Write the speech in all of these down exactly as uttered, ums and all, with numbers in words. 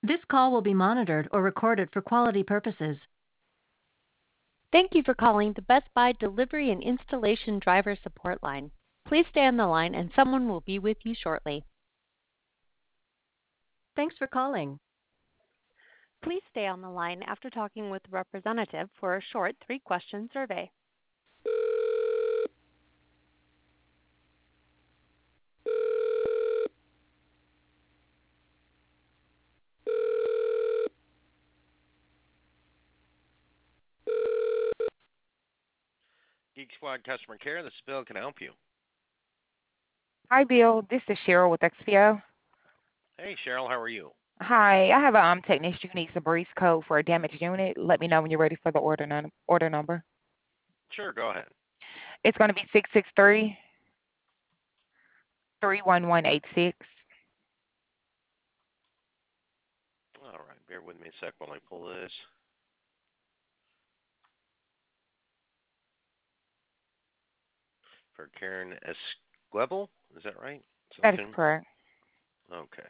This call will be monitored or recorded for quality purposes. Thank you for calling the Best Buy Delivery and Installation Driver Support Line. Please stay on the line and someone will be with you shortly. Thanks for calling. Please stay on the line after talking with the representative for a short three-question survey. Geek Squad Customer Care, this is Bill. Can I help you? Hi, Bill. This is Cheryl with X P O. Hey, Cheryl, how are you? Hi, I have a um, technician who needs a breeze code for a damaged unit. Let me know when you're ready for the order num- order number. Sure, go ahead. It's going to be six six three, three one one eight six. All right, bear with me a sec while I pull this. For Karen Esquebel, is that right? That is Something? correct. Okay.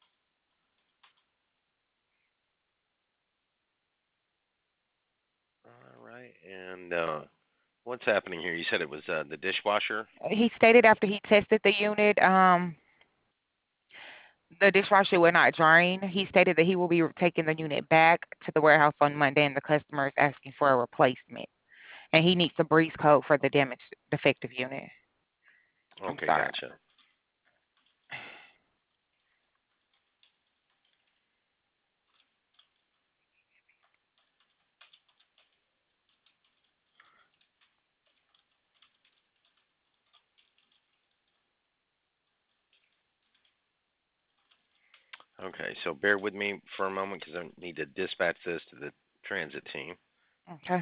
All right, and uh, what's happening here? You said it was uh, the dishwasher? He stated after he tested the unit, um, the dishwasher will not drain. He stated that he will be taking the unit back to the warehouse on Monday, and the customer is asking for a replacement. And he needs a breeze code for the damaged defective unit. I'm Okay, sorry. gotcha. Okay, so bear with me for a moment because I need to dispatch this to the transit team. Okay.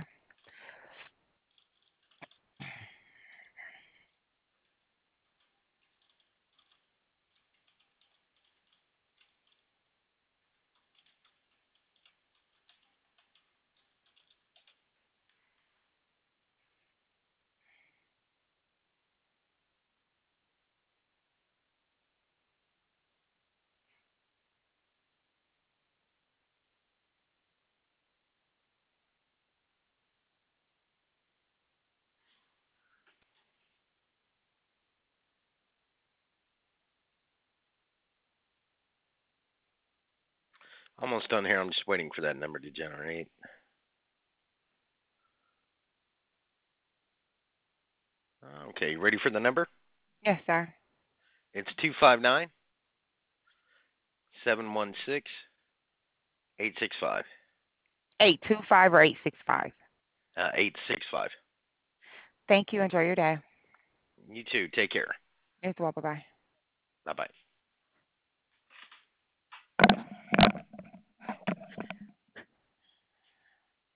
Almost done here. I'm just waiting for that number to generate. Okay, you ready for the number? Yes, sir. It's two five nine, seven one six, eight six five. eight two five or eight six five. Uh, eight six five. Thank you. Enjoy your day. You too. Take care. As well. Bye-bye. Bye-bye.